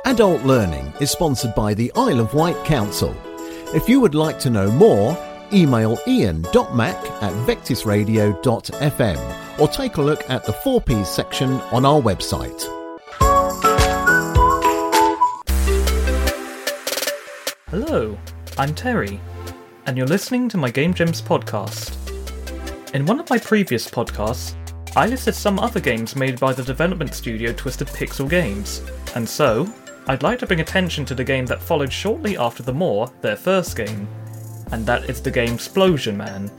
Adult Learning is sponsored by the Isle of Wight Council. If you would like to know more, email ian.mac@vectisradio.fm or take a look at the 4Ps section on our website. Hello, I'm Terry, and you're listening to my Game Gems podcast. In one of my previous podcasts, I listed some other games made by the development studio Twisted Pixel Games, and so, I'd like to bring attention to the game that followed shortly after The Maw, their first game, and that is the game Splosion Man.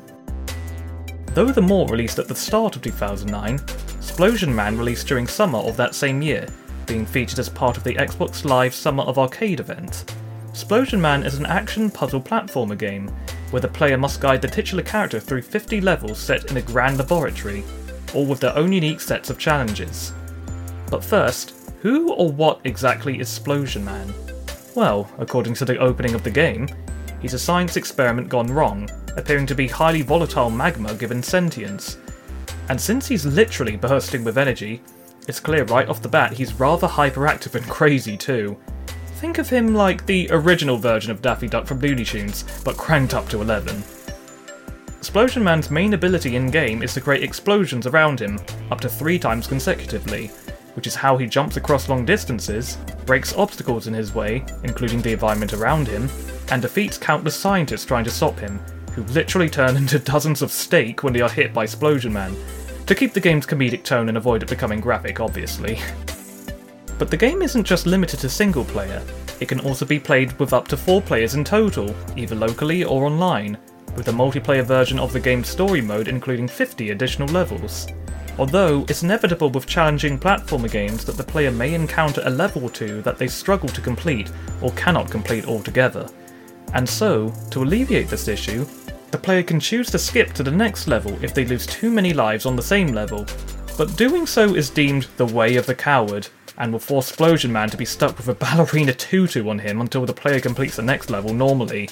Though The Maw released at the start of 2009, Splosion Man released during summer of that same year, being featured as part of the Xbox Live Summer of Arcade event. Splosion Man is an action puzzle platformer game, where the player must guide the titular character through 50 levels set in a grand laboratory, all with their own unique sets of challenges. But first, who or what exactly is Splosion Man? Well, according to the opening of the game, he's a science experiment gone wrong, appearing to be highly volatile magma given sentience. And since he's literally bursting with energy, it's clear right off the bat he's rather hyperactive and crazy too. Think of him like the original version of Daffy Duck from Looney Tunes, but cranked up to 11. Splosion Man's main ability in-game is to create explosions around him, up to 3 times consecutively, which is how he jumps across long distances, breaks obstacles in his way, including the environment around him, and defeats countless scientists trying to stop him, who literally turn into dozens of steak when they are hit by Splosion Man, to keep the game's comedic tone and avoid it becoming graphic, obviously. But the game isn't just limited to single player, it can also be played with up to 4 players in total, either locally or online, with the multiplayer version of the game's story mode including 50 additional levels. Although, it's inevitable with challenging platformer games that the player may encounter a level or two that they struggle to complete or cannot complete altogether. And so, to alleviate this issue, the player can choose to skip to the next level if they lose too many lives on the same level, but doing so is deemed the way of the coward, and will force Splosion Man to be stuck with a ballerina tutu on him until the player completes the next level normally.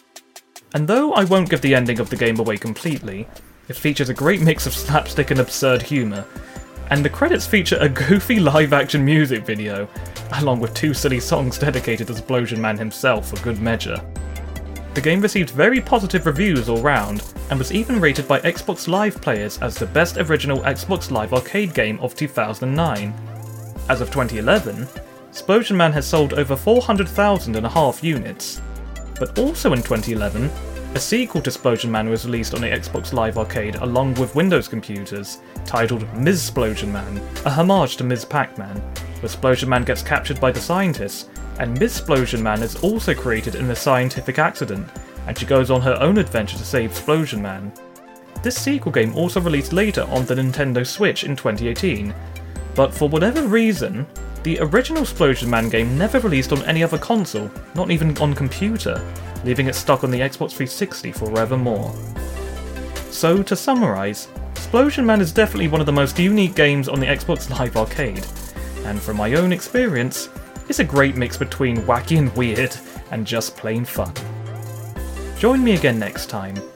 And though I won't give the ending of the game away completely, it features a great mix of slapstick and absurd humour, and the credits feature a goofy live-action music video, along with 2 silly songs dedicated to Splosion Man himself for good measure. The game received very positive reviews all round, and was even rated by Xbox Live players as the best original Xbox Live arcade game of 2009. As of 2011, Splosion Man has sold over 400,000 units. But also in 2011, a sequel to Splosion Man was released on the Xbox Live Arcade along with Windows computers, titled Ms. Splosion Man, a homage to Ms. Pac-Man, where Splosion Man gets captured by the scientists, and Ms. Splosion Man is also created in a scientific accident, and she goes on her own adventure to save Splosion Man. This sequel game also released later on the Nintendo Switch in 2018, but for whatever reason, the original Splosion Man game never released on any other console, not even on computer, leaving it stuck on the Xbox 360 forevermore. So to summarise, Splosion Man is definitely one of the most unique games on the Xbox Live Arcade, and from my own experience, it's a great mix between wacky and weird, and just plain fun. Join me again next time,